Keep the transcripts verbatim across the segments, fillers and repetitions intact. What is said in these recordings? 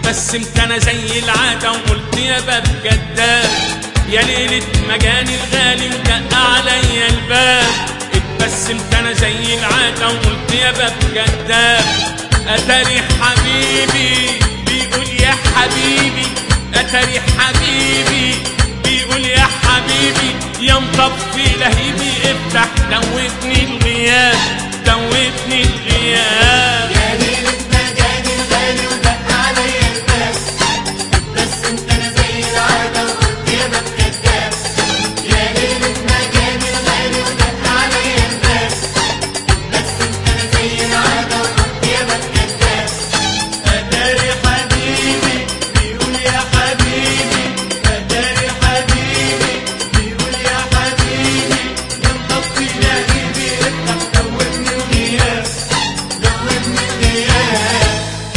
اتبسمت انا زي العادة وقلت يا باب كداب، يا ليلة مجاني الغالي ودق عليا الباب. اتبسمت انا زي العادة وقلت يا باب كداب، اتاري حبيبي بيقول يا حبيبي، اتاري حبيبي بيقول يا حبيبي، يا مطفي لهيبي افتح دوتني الغياب، دوتني الغياب. يا ليلة مجاني الغالي ودق عليا الباب، اتبسمت انا زي العادة وقلت يا باب كداب، يا ليلة مجاني الغالي ودق عليا الباب، اتبسمت انا زي العادة وقلت يا باب كداب. اتاري حبيبي بيقول يا حبيبي، اتاري حبيبي بيقول يا حبيبي، يا مطفي لهيبي افتح دوتني الغياب، دوتني الغياب.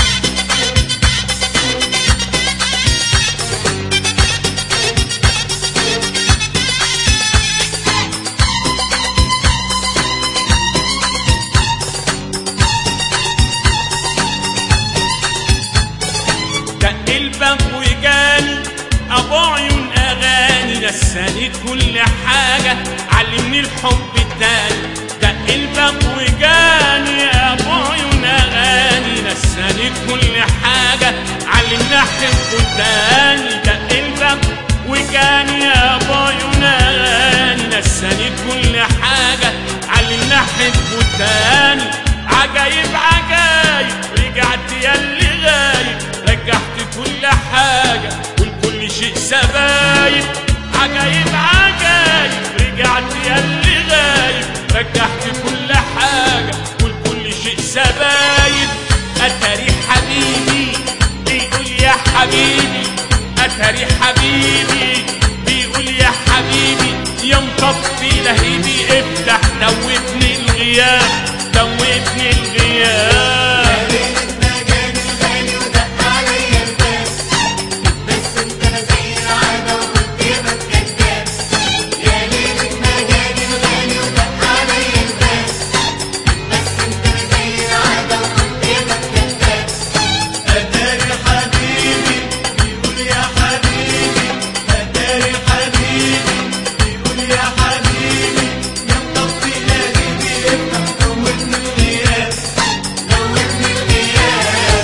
دق الباب وجاني ابو عيون اغاني، نساني كل حاجه علمني الحب التاني. دق الباب وجاني ابو عيون اغاني، نساني كل حاجه علمني احبه تاني. دق الباب وجاني ابو عيون اغاني، نساني كل حاجه علمني احبه تاني. عجايب عجايب رجعت يا اللي غايب، رجعت كل حاجة والكل شيء سبايب. عجايب عجايب رجعت يا اللي غايب، رجعت كل حاجة والكل شيء سبايب. أتاري حبيبي بيقول يا حبيبي، أتاري حبيبي بيقول يا حبيبي، يا مطفي لهيبي افتح دوتني الغياب، دوتني الغياب. يا ليلة مجاني الغالي ودق عليا الباب، اتبسمت انا زي العادة وقلت يا باب كداب، يا ليلة مجاني الغالي ودق عليا الباب، اتبسمت انا زي العادة وقلت يا باب كداب. اتاري حبيبي بيقول يا حبيبي، اتاري حبيبي بيقول يا حبيبي، يا مطفي لهيبي افتح دوتني الغياب، دوتني الغياب.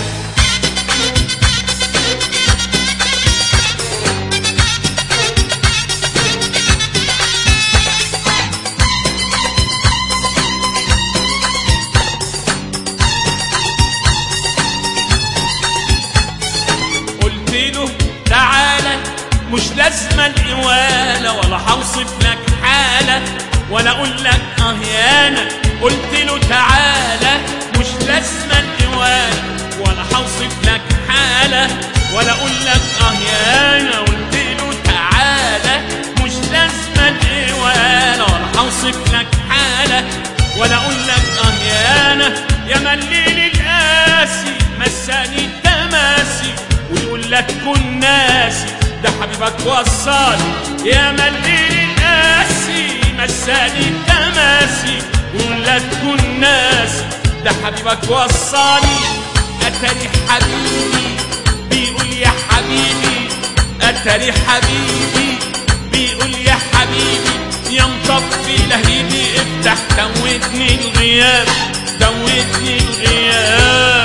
قلت له تعالى مش لازمة القوالة، ولا هوصف لك حالة ولا اقول لك اه يانا. قلت له تعالى مش لازمة القوالة، ولا هوصف لك حالة ولا اقول لك اه يانا. قلت له تعالى مش لازمة القوالة، ولا هوصف لك حالة ولا اقول لك اه يانا. يا مليل القاسي مساني التماسي ويقول لك كن ناسي، ده حبيبك وصاني. يا مليل القاسي مساني التماسي ويقول لك كن ناسي، ده حبيبك وصاني. اتاري حبيبي بيقول يا حبيبي، اتاري حبيبي بيقول يا حبيبي، يا مطفي لهيبي افتح دوتني الغياب، دوتني الغياب.